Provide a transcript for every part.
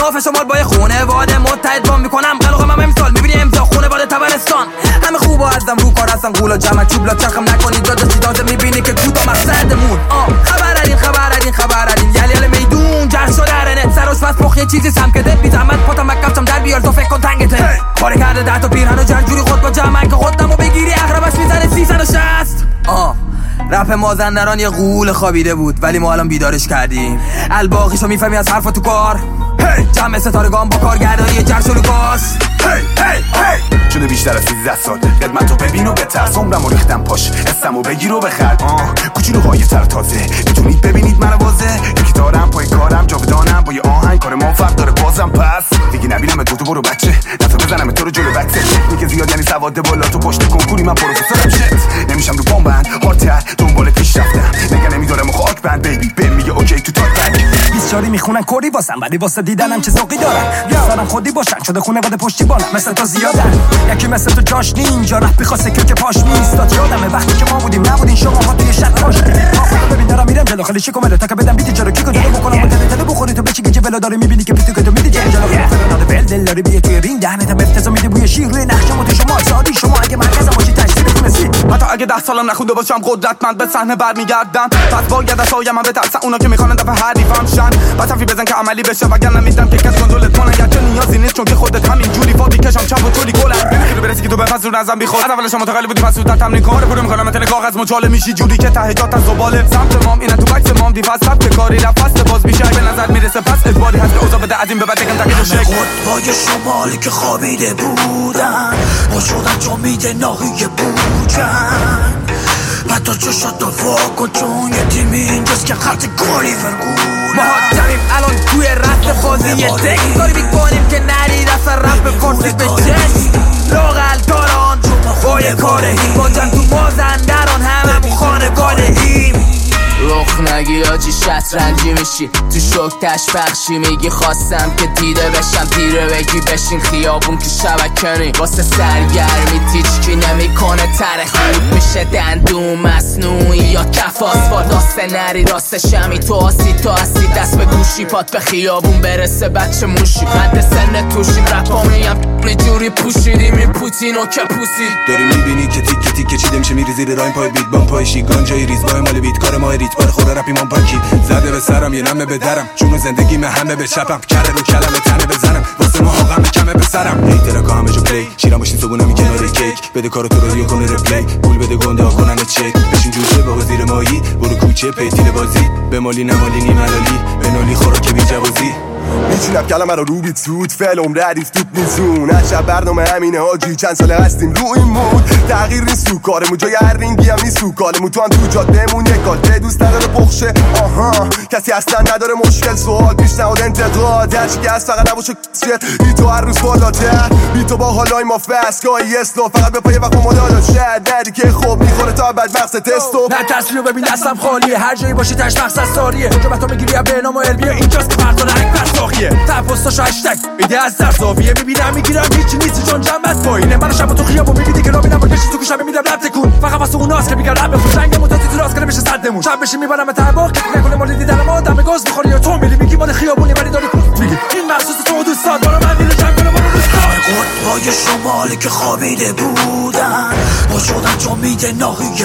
ناف شمال با خانواده متحد با میکنم قلقم هم امسال میبینی امضا خانواده تبرستان همه خوبا ازم رو کار هستن قولا جمع چوبلا چرخم نکنید جاده چیدازه میبینی که کودتا مقصدمون خبر ادین یل میدون جرس شده رنه سروش فست پخ یه چیزی سم کده بی زحمت پاتم مکفتم در بیار تو فکر کن تنگته کاری کرده 10 تا پیرهن و جنجوری خود با جمع که خودمو بگیری اغربش میزنه 360 رپ مازندران یه غول خوابیده بود ولی ما الان بیدارش کردیم الباقیشو میفهمی از حرفا تو کار جمع ستارگان با کارگردانی جرش و لوکاس شده بیشتر از 13 سال قدمتو ببین و بترس عمرمو ریختم پاش حسمو بگیر و بخرد کوچولوهای تر تازه میتونید ببینید منو واضح یکی دارم پای کارم جاودانم با یه آهنگ کار ما فرق داره بازم پس دیگه نبینم تو برو بچه دفعه بزنم تو رو جلو بکسه میگه زیاد یعنی سواد بالا تو پشت کنکوری من پروفسورم شت نمیشم رو پام بند هارتر دنبال پیش رفتم نگه نمیدارم خاک بند بیبی بهم میگه اوکی تو تاک بند 24 میخونن کردی واسم ولی واسه دیدنم چه ذوقی دارن دوستارم خودی باشن شده خانواده پشتیبانم مثل تو زیادن یکی مثل تو جاش اینجا رفت بخواسته که پاش میستاد یادمه وقتی که ما بودیم نبودین شما ها توی شط باش ببین دارم میرم جلو خیلی شیکو ملو تا که بدم بیت جلو کیکو جلو بکنم و تله بخوری تو بچی که جلو داره میبینی که پیتو که تو میدی جلو فرناده ول دل داره بیا توی رینگ دهنت افتضاح میده بوی شیر روی نقشمو تو شما سادی شما اگه مرکزم باشی تشریف تونستی حتی اگه 10 سالم نخونده باشم قدرتمند به صحنه برمیگردم پس باید از سایه‌ام بترسن اونا که میخوان دفعه حریفم شن پس حرفی بزن که عملی بشه وگرنه نمیدم که کسی کنترلت کنه گرچه نیازی نیست چون که خودت همین جوری فادی کشم چپ و طولی گلم نمیخوای برسی که تو بپس رو نظم بیخود از اولش متقلی بودی پس زودتر تمرین کن پرو میکنم مثل کاغذ مچاله میشی جوری که ته جات از زباله سمت مام اینا تو عکس مام دیفاس سبت کاری رفت فست باز میشه به نظر میرسه پس اجباری هست اوضاع بده از این به بعد کم تکیه شک خودهای شمالی که خوابیده بودن با شدن جامیده ناهی بودن حتی چشات رو واکن چون یه تیمی اینجاست که خط گاری فرگونه ما جمعیم الان توی رست بازی یه تک کاری میکنیم که نری دست رپ فارسی به چشم لاغل داران با یه کاره با جن تو مازندران همه خانواده ایم رخ نگی آجی شطرنجی میشی تو شک تشبخشی میگی خواستم که دیده بشم دیره بگی بشین خیابون که شبکنی واسه سرگرمی تیچکی نمیکنه تره خود میشه دندون مصنوعی یا کف آسفالت داسته نری راست شمی تو آسی دست به گوشی پات به خیابون برسه بچه موشی قد سن توشیم رپا میم جوری پوشیدیم این پوتینو که پوسید داری میبینی که تیکه تیکه چیده میشه میری زیر رایم پای بیت بام پای شیگان جای ریز بای مال بیت کار ما ریت بار خدا رپی من پاکی زده به سرم یه نمه به درم چون زندگی من همه به چپم کره رو کلمه تنه بزنم واسه ما غم کمه به سرم هیترا همه جو پلی شیرم باشین صبونم کنار کیک بده کارو تو رو کنه ریپلی پول بده گنده ها کنن چک بشین جوشه با وزیر مایی برو کوچه پیتیل بازی به مالی نمالی نی ملالی به نالی خوراک بی جوازی میچینم کلمه رو بیت سود فعل عمره حریف توپ نیزون عجب برنامه همینه حاجی چند ساله هستیم رو این مود تغییر نیست تو کارمون جای هر رینگی هم نیست تو کالمون تو هم تو جادهمون یک کالته دوست نداره بخشه کسی اصلا نداره مشکل سوال پیشنهاد انتقاد هرچی که هست فقط نباشه ای تو هر روز بالاتر بی تو با حالای ما فسکایی اسلو فقط به پای وقت مدالا شد ندی که خوب میخوره تا بعد مقصد تستو نه تصویر ببین دستم خالیه هر جایی باشی تش مقصد ساریه اونجا بهتو میگیری به نام علمیه اینجاست که فردا رنگ پرساخیه تپوستاشو هشتگ ایده از در زاویه میبینم میگیرم هیچی نیستی چون جنبت پایینه من شب تو خیابون میبینی که رابینم با کشی تو گوشم میدم رب تکون فقط واسه اوناست که میگن رب بخون جنگ متاتی تو راست کنه بشه صدمون شب بشی میبرم به تباق که نکنه مال دیدن ما دم گاز میخوری یا تو میلی میگی مال خیابونی ولی داری کوست میگی این مخصوص تو دوستات برو من میره جنگ کنه برو قطبای شمالی که خوابیده بودن با شدن جامیده ناهی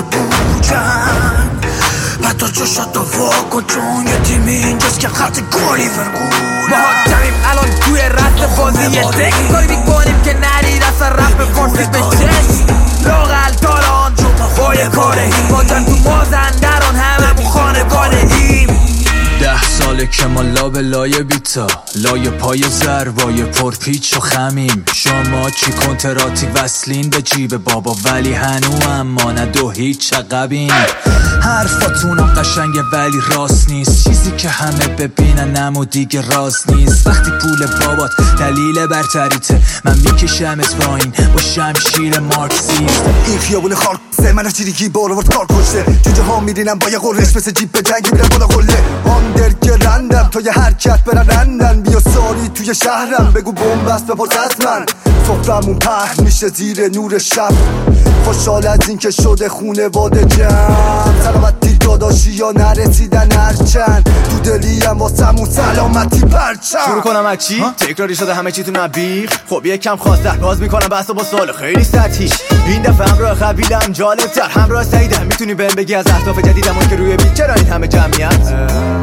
بودن حتی چشات رو واکن چون یه تیمی اینجاست که خط گاری فرگونه ما جمعیم الان توی رست بازی یه تک کاری میکنیم که نری دست رپ فارسی به چشم لاغل داران با یه کاره با جن تو مازندران همه خانواده ایم 10 ساله که ما لابه لایه بیتا لایه پای زروای پرپیچ و خمیم شما چی کنتراتی وصلین به جیب بابا ولی هنو اما نه دو هیچ عقبین حرفاتونم قشنگه ولی راست نیست چیزی که همه ببینن نمو دیگه راز نیست وقتی پول بابات دلیل برتریته من میکشمت پایین با شمشیر مارکسیست این خیابون خارکسه من از چیریکی بالا ورد کار کشته جوجه ها میرینم با یه قرش مثل جیب به جنگی میرم بالا قله گرندم تا یه حرکت برندن بیا ساری توی شهرم بگو بومبست بپرس از من صفرمون پهن میشه زیر نور شب خوشحال از این که شده خونواده جمع سلامتی داداشی یا نرسیدن هرچند تو دلیم واسمون سلامتی پرچم. شروع کنم از چی؟ تکراری شده همه چی تو نبیخ. خب یکم خواسته باز میکنم بحثو با سوال خیلی سطحیش. این دفعه همراه خبیلم جالب‌تر همراه سعیدم. میتونی بهم بگی از اهداف جدیدم که روی بیت چرا این همه جمعیت؟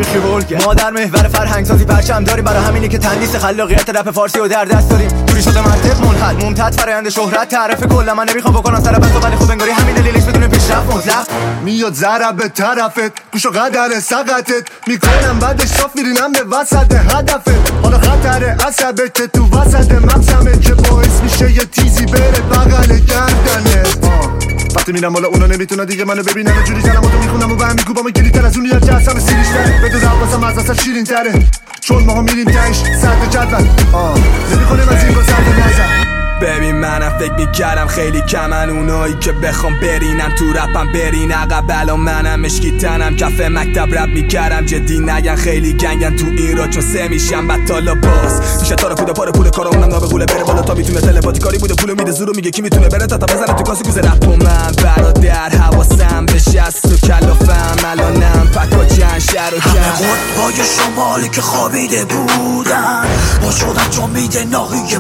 ما در محور فرهنگ سازی پرچم داریم، برای همینه که تندیس خلاقیت رپ فارسی و در دست داریم. جوری شده منطق منحل ممتد فرآیند شهرت تعرف کلا. من نمیخوام بکنم سر بس ولی خب انگاری همین دلیلش بدون پیشرفت مطلق. میاد ضرب به طرفت گوشو قدر سقطت میکنم بعدش صاف میرینم به وسط هدفت. حالا خطر عصبه که تو وسط مغزمه که باعث میشه یه تیزی بره بغل گردنت. وقتی میرم بالا اونا نمیتونن دیگه منو ببینن. جوری جلماتو میخونم و به هم میکوبام گلیتر از اون یاد جسم سیریشتره. بدون رقصم از اصلا شیرین تره چون ماها میریم تنش سرد جدول. نمیخونیم از این با سرد نزن. ببین منم فکر میکردم خیلی کمن اونایی که بخوام برینم تو رپم برین عقب. الان منم مشکی تنم کف مکتب رپ میکردم جدی نگن خیلی گنگن تو این را چون سه میشم بطالا باز میشه تا پوده پاره پول کارا اونم نابه قوله بره بالا تا میتونه تلپاتی کاری بوده پولو میده زورو میگه کی میتونه بره تا بزنه تو کاسه کوزه رپ. من برادر حواسم به شست و کلافم الانم پکا چند شهر و همه قطبای شمالی که خوابیده بودن با شدن چون میده ناهی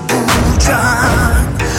بودن.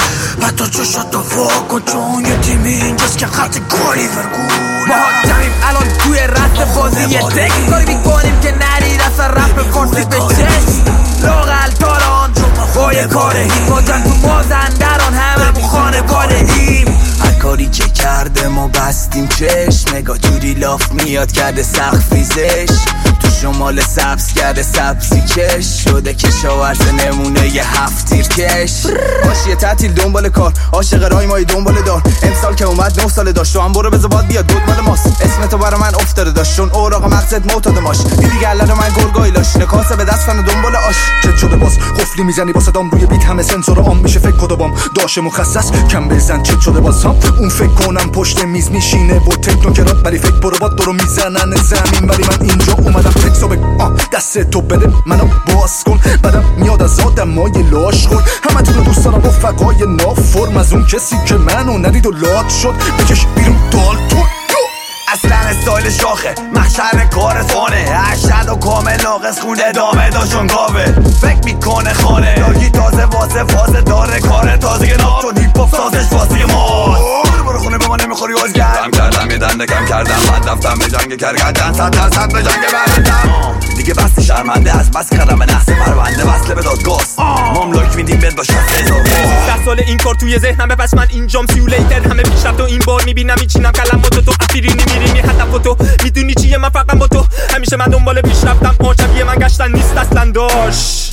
حتی چشات رو واکن چون یه تیم اینجاست که خط کاری فرگونه. ما جمعیم الان توی رست بازی یه تک کاری میکنیم که نرید اصلا رپ فارسی به چشم. لاغل تاران با یه کار هیپاجن تو مازندران همه خانه کاره ایم. هر کاری که کرده ما بستیم چشم. نگاه جوری لاف میاد کرده سقف ریزش. تو شمال سبز کرده سبزی کش شده کشاورز نمونه یه 7 تیر کش. باشه تعطیل دنبال کار عاشق رای مای دنبال دار. امسال که اومد 9 ساله داشت تو هم برو بذار باد بیاد دود مال ماست. اسم تو برا من افتاده داشت چون اوراق مغزت معتاد ماش. دیدی گله رو من گرگای لاش نکاسه به دستن دنبال آش. چت شده باز قفلی میزنی با صدام روی بیت همه سنسور عام میشه فکر کدوم داشه مخصص کم بزن. چت شده باز هم اون فکر کنم پشت میز میشینه و تکنوکرات ولی فکر برو باد دورو میزنن زمین ولی من اینجا اومدم تکسو بگ دست تو بده منو باز کن. بعدم میاد از آدمای لاش خور همه تو رو دوست دارم رفقای نافرم از اون کسی که منو ندید و لات شد بکش بیرون دالتون. اصلا استایل شاخه محشر کار فانه اشد و کامل ناقص خونه دامه داشون گاوه. فکر میکنه خانه لاگی تازه واسه فازه داره کار تازه ناب چون هیپ هاپ سازش فازی ماست. برو خونه به ما نمیخوری آزگر کم کردم یه دنده کم کردم بعد رفتم به جنگ کرگردن 100% به جنگ بردم دیگه بستی شرمنده از بس کردم نحس پرونده وصله به دادگاست ماملاک میدیم بد با 60,000 10 سال این کار توی ذهنمه پس من اینجام سیولیتر همه پیشرفت و این بار میبینم میچینم کلماتو تو افیرینی میرینی هدف تو میدونی چیه من فقط با تو همیشه من دنبال پیشرفتم شبیه من گشتن نیست اصلا داش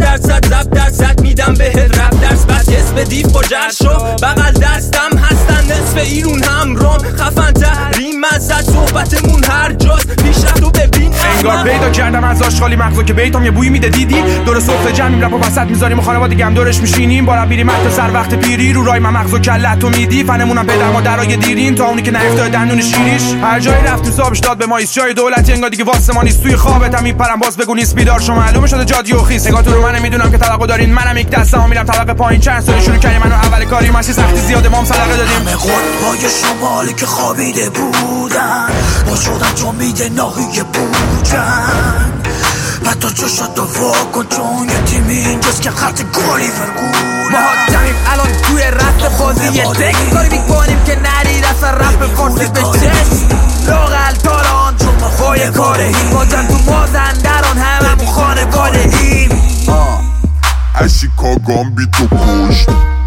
100% رپ میدم بهت رپ درس بعد یس به دیف با جرشو بغل دستم هستن نصف ایرون همرام خفن ترین مزد صحبتمون هر جاست پیشرفت رو ببین انگار پیدا کردم از آشغالی مغزو که بیتام یه بویی میده دیدی دور سفره جمعیم رپ و وسط میذاریم و خانوادگی هم دورش میشینیم بارم میریم حتی سر وقت پیری رو رای من مغزو کلتو میدی فنمونم پدر مادرای دیرین تا اونی که نرفته دندون شیریش هر جایی رفتیم صابش داد به ما ایست جای دولتی انگار دیگه واسه ما نیست توی خوابت هم میپرم باز بگو نیست بیدار شما معلومه شده جادی و خیس نگاه تو رو من میدونم که طلاقو دارین منم یک دستم میرم طلاق پایین چند سال شروع کردیم منو اول کاری ماشی سختی زیاده مام صدقه دادیم همه قطبای شمالی که خوابیده بودن با شدن چون میده ناهی بودن حتی چشات رو واکن چون یه تیم اینجاست که خط کاری فرگونه. ما جمعیم الان توی رست بازی یه تک کاری میکنیم که نرید اصلا رپ فارسی به چشم. لاغل تاران با یه کار هیپاجن تو مازندران همه خانه کاره ایم. از شیکاگو بی تو پشت